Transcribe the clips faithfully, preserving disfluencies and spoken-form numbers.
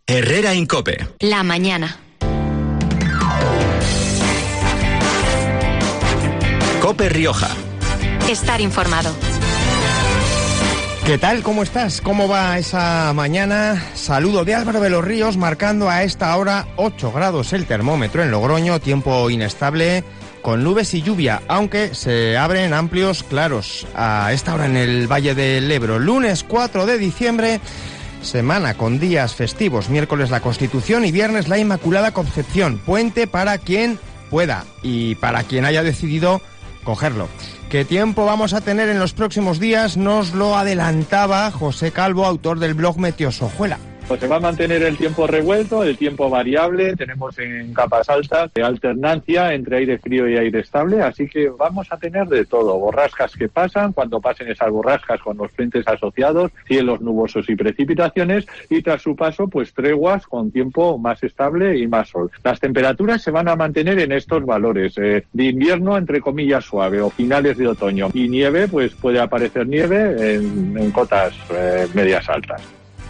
Herrera en COPE. La mañana. COPE Rioja. Estar informado. ¿Qué tal? ¿Cómo estás? ¿Cómo va esa mañana? Saludo de Álvaro de los Ríos, marcando a esta hora ocho grados el termómetro en Logroño, tiempo inestable, con nubes y lluvia, aunque se abren amplios claros a esta hora en el Valle del Ebro. Lunes cuatro de diciembre, semana con días festivos, miércoles la Constitución y viernes la Inmaculada Concepción, puente para quien pueda y para quien haya decidido cogerlo. ¿Qué tiempo vamos a tener en los próximos días? Nos lo adelantaba José Calvo, autor del blog Meteosojuela. Pues se va a mantener el tiempo revuelto, el tiempo variable, tenemos en capas altas alternancia entre aire frío y aire estable, así que vamos a tener de todo, borrascas que pasan, cuando pasen esas borrascas con los frentes asociados, cielos nubosos y precipitaciones, y tras su paso pues treguas con tiempo más estable y más sol. Las temperaturas se van a mantener en estos valores, eh, de invierno entre comillas suave o finales de otoño, y nieve, pues puede aparecer nieve en, en cotas eh, medias altas.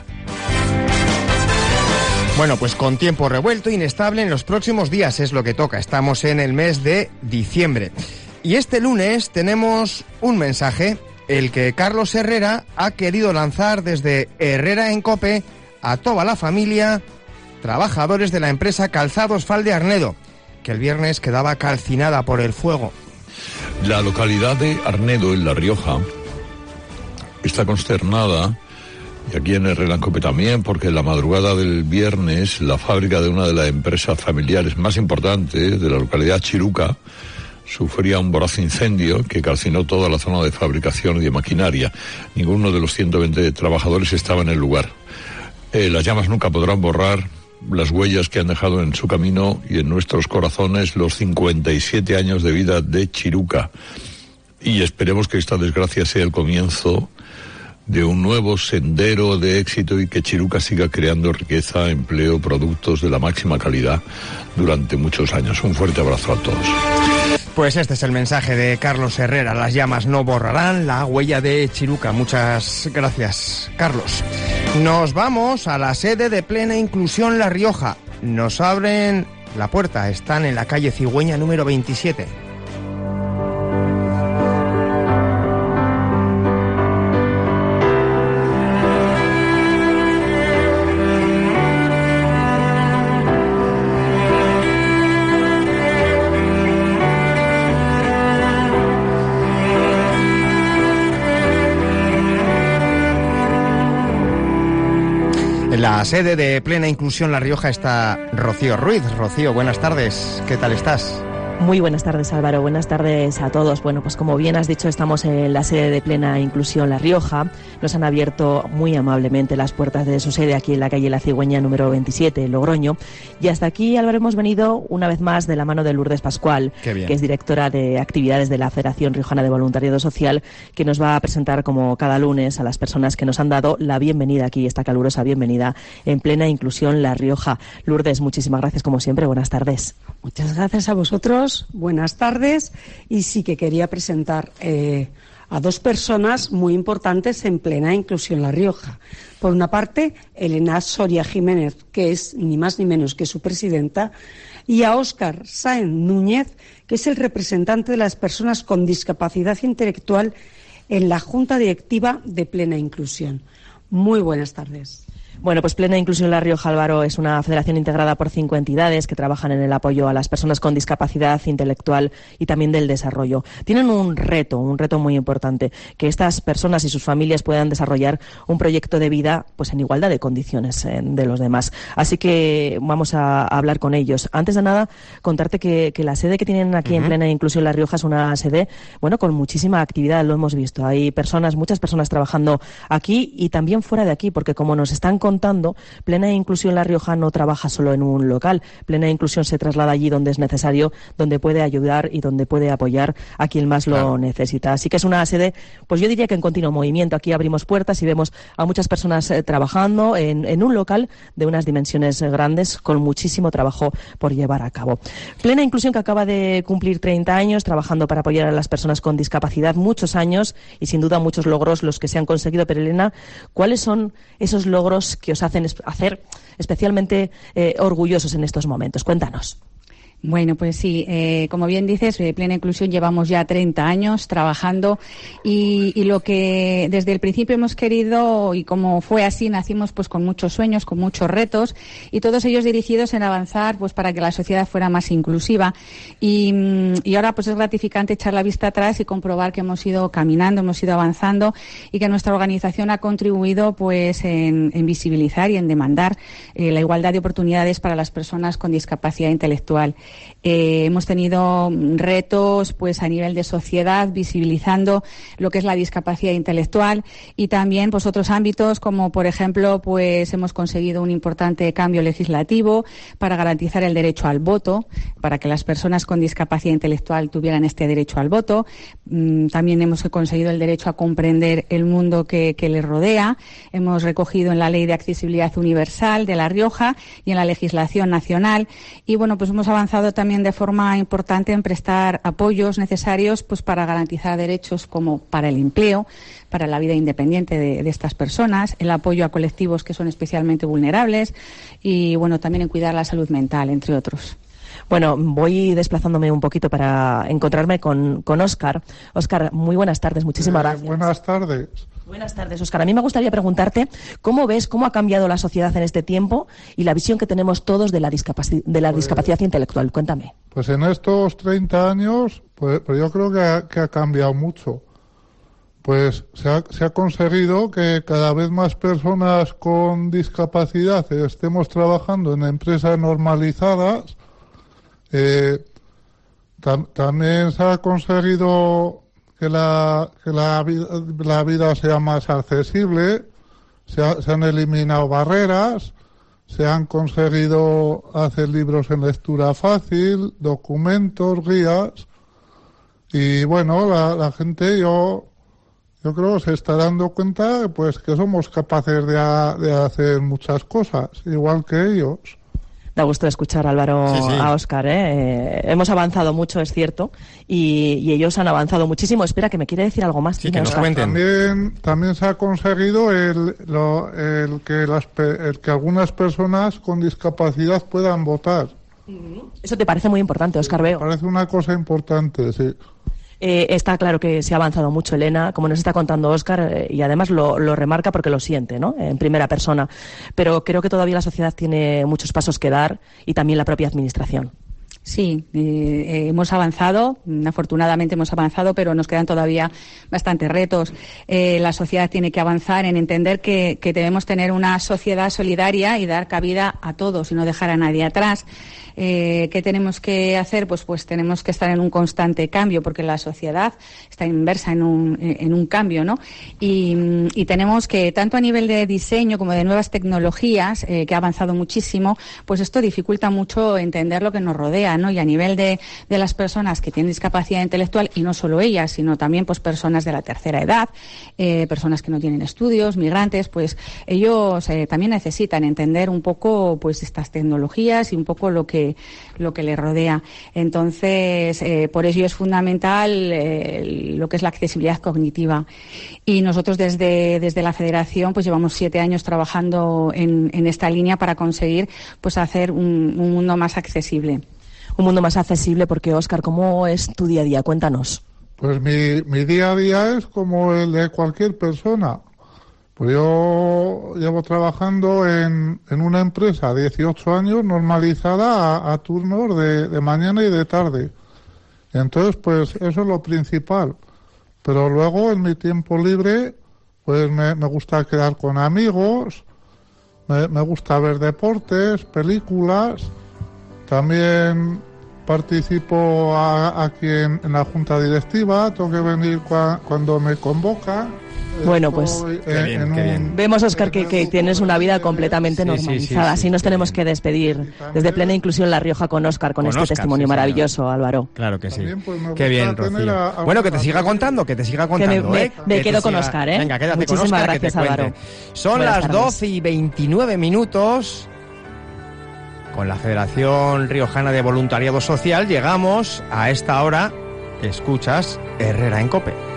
Bueno, pues con tiempo revuelto, inestable en los próximos días es lo que toca. Estamos en el mes de diciembre. Y este lunes tenemos un mensaje, el que Carlos Herrera ha querido lanzar desde Herrera en COPE a toda la familia, trabajadores de la empresa Calzados Falde Arnedo, que el viernes quedaba calcinada por el fuego. La localidad de Arnedo, en La Rioja, está consternada. Y aquí en Herrera en COPE también, porque en la madrugada del viernes la fábrica de una de las empresas familiares más importantes de la localidad Chiruca sufría un voraz incendio que calcinó toda la zona de fabricación y de maquinaria. Ninguno de los ciento veinte trabajadores estaba en el lugar. Eh, las llamas nunca podrán borrar las huellas que han dejado en su camino y en nuestros corazones los cincuenta y siete años de vida de Chiruca. Y esperemos que esta desgracia sea el comienzo de un nuevo sendero de éxito y que Chiruca siga creando riqueza, empleo, productos de la máxima calidad durante muchos años. Un fuerte abrazo a todos. Pues este es el mensaje de Carlos Herrera. Las llamas no borrarán la huella de Chiruca. Muchas gracias, Carlos. Nos vamos a la sede de Plena Inclusión La Rioja. Nos abren la puerta. Están en la calle Cigüeña número veintisiete. En la sede de Plena Inclusión La Rioja está Rocío Ruiz. Rocío, buenas tardes. ¿Qué tal estás? Muy buenas tardes, Álvaro. Buenas tardes a todos. Bueno, pues como bien has dicho, estamos en la sede de Plena Inclusión La Rioja. Nos han abierto muy amablemente las puertas de su sede aquí en la calle La Cigüeña número veintisiete, en Logroño. Y hasta aquí, Álvaro, hemos venido una vez más de la mano de Lourdes Pascual, que es directora de actividades de la Federación Riojana de Voluntariado Social, que nos va a presentar como cada lunes a las personas que nos han dado la bienvenida aquí, esta calurosa bienvenida en Plena Inclusión La Rioja. Lourdes, muchísimas gracias como siempre. Buenas tardes. Muchas gracias a vosotros. Buenas tardes. Y sí que quería presentar eh, a dos personas muy importantes en Plena Inclusión La Rioja. Por una parte, Elena Soria Jiménez, que es ni más ni menos que su presidenta, y a Óscar Sáenz Núñez, que es el representante de las personas con discapacidad intelectual en la Junta Directiva de Plena Inclusión. Muy buenas tardes. Bueno, pues Plena Inclusión La Rioja, Álvaro, es una federación integrada por cinco entidades que trabajan en el apoyo a las personas con discapacidad intelectual y también del desarrollo. Tienen un reto, un reto muy importante, que estas personas y sus familias puedan desarrollar un proyecto de vida pues en igualdad de condiciones eh, de los demás. Así que vamos a, a hablar con ellos. Antes de nada, contarte que, que la sede que tienen aquí uh-huh. en Plena Inclusión La Rioja es una sede, bueno, con muchísima actividad, lo hemos visto. Hay personas, muchas personas trabajando aquí y también fuera de aquí, porque como nos están contando, contando, Plena Inclusión La Rioja no trabaja solo en un local. Plena Inclusión se traslada allí donde es necesario, donde puede ayudar y donde puede apoyar a quien más lo claro. necesita. Así que es una sede, pues yo diría que en continuo movimiento. Aquí abrimos puertas y vemos a muchas personas eh, trabajando en, en un local de unas dimensiones grandes, con muchísimo trabajo por llevar a cabo. Plena Inclusión, que acaba de cumplir treinta años trabajando para apoyar a las personas con discapacidad, muchos años y sin duda muchos logros los que se han conseguido. Pero Elena, ¿cuáles son esos logros que os hacen es- hacer especialmente eh, orgullosos en estos momentos. Cuéntanos. Bueno, pues sí, eh, como bien dices, eh, Plena Inclusión llevamos ya treinta años trabajando y, y lo que desde el principio hemos querido, y como fue así, nacimos pues con muchos sueños, con muchos retos y todos ellos dirigidos en avanzar pues para que la sociedad fuera más inclusiva. Y, y ahora pues es gratificante echar la vista atrás y comprobar que hemos ido caminando, hemos ido avanzando y que nuestra organización ha contribuido pues en, en visibilizar y en demandar eh, la igualdad de oportunidades para las personas con discapacidad intelectual. Eh, hemos tenido retos pues a nivel de sociedad, visibilizando lo que es la discapacidad intelectual y también pues otros ámbitos como por ejemplo pues hemos conseguido un importante cambio legislativo para garantizar el derecho al voto, para que las personas con discapacidad intelectual tuvieran este derecho al voto. Mm, también hemos conseguido el derecho a comprender el mundo que, que les rodea. Hemos recogido en la Ley de Accesibilidad Universal de La Rioja y en la legislación nacional y bueno pues hemos avanzado también de forma importante en prestar apoyos necesarios pues para garantizar derechos como para el empleo, para la vida independiente de, de estas personas, el apoyo a colectivos que son especialmente vulnerables y bueno también en cuidar la salud mental, entre otros. Bueno, voy desplazándome un poquito para encontrarme con, con Óscar. Óscar, muy buenas tardes, muchísimas Eh, gracias. buenas tardes. Buenas tardes, Óscar. A mí me gustaría preguntarte cómo ves, cómo ha cambiado la sociedad en este tiempo y la visión que tenemos todos de la, discapaci- de la Pues- discapacidad intelectual. Cuéntame. Pues en estos treinta años, pues, pues yo creo que ha, que ha cambiado mucho. Pues se ha, se ha conseguido que cada vez más personas con discapacidad estemos trabajando en empresas normalizadas. Eh, tam- también se ha conseguido que la, que la, vida, la vida sea más accesible, se, ha- se han eliminado barreras, se han conseguido hacer libros en lectura fácil, documentos, guías, y bueno, la, la gente yo, yo creo que se está dando cuenta pues que somos capaces de, a- de hacer muchas cosas, igual que ellos. Da gusto escuchar, Álvaro, Sí, sí. a Óscar. ¿eh? Eh, hemos avanzado mucho, es cierto, y, y ellos han avanzado muchísimo. Espera, que me quiere decir algo más. Sí, Dime, que nos Óscar. cuenten. También, también se ha conseguido el, lo- el, que las, pe- el que algunas personas con discapacidad puedan votar. Eso te parece muy importante, Óscar, veo. Parece una cosa importante, sí. Eh, está claro que se ha avanzado mucho, Elena, como nos está contando Óscar, eh, y además lo, lo remarca porque lo siente, ¿no? En primera persona. Pero creo que todavía la sociedad tiene muchos pasos que dar y también la propia administración. Sí, eh, eh, hemos avanzado, mm, afortunadamente hemos avanzado, pero nos quedan todavía bastantes retos. Eh, la sociedad tiene que avanzar en entender que, que debemos tener una sociedad solidaria y dar cabida a todos y no dejar a nadie atrás. Eh, ¿Qué tenemos que hacer? Pues, pues tenemos que estar en un constante cambio, porque la sociedad está inmersa en un, en un cambio, ¿no? Y, y tenemos que, tanto a nivel de diseño como de nuevas tecnologías, eh, que ha avanzado muchísimo, pues esto dificulta mucho entender lo que nos rodea, ¿no? Y a nivel de, de las personas que tienen discapacidad intelectual, y no solo ellas, sino también pues personas de la tercera edad, eh, personas que no tienen estudios, migrantes, pues ellos eh, también necesitan entender un poco pues estas tecnologías y un poco lo que lo que les rodea. Entonces, eh, por ello es fundamental eh, lo que es la accesibilidad cognitiva. Y nosotros desde, desde la Federación pues llevamos siete años trabajando en, en esta línea para conseguir pues hacer un, un mundo más accesible. Un mundo más accesible porque, Óscar, ¿cómo es tu día a día? Cuéntanos. Pues mi, mi día a día es como el de cualquier persona. Pues yo llevo trabajando en, en una empresa dieciocho años normalizada a, a turnos de, de mañana y de tarde. Entonces, pues eso es lo principal. Pero luego, en mi tiempo libre, pues me, me gusta quedar con amigos, me, me gusta ver deportes, películas. También participo a- aquí en, en la junta directiva, tengo que venir cua- cuando me convocan. Bueno, pues, Estoy qué en- bien, en qué un- bien. Vemos, Óscar, que, en que un tienes una vida grupo de- completamente Sí, sí, sí, normalizada. sí, Así nos qué tenemos bien. que despedir desde Plena Inclusión La Rioja con Óscar, con, Con este Óscar, testimonio sí, señor. maravilloso, Álvaro. Claro que sí. También, pues, me Qué gusta bien, tener Rocío. a- a Bueno, que una te siga persona- contando, que te siga Que me- contando, me- ¿eh? me Que te quedo con siga- Óscar, ¿eh? Venga, quédate Muchísimas con Óscar, gracias, que te cuente. Álvaro. Son Buenas las tardes. doce y veintinueve minutos. Con la Federación Riojana de Voluntariado Social llegamos a esta hora. Escuchas Herrera en COPE.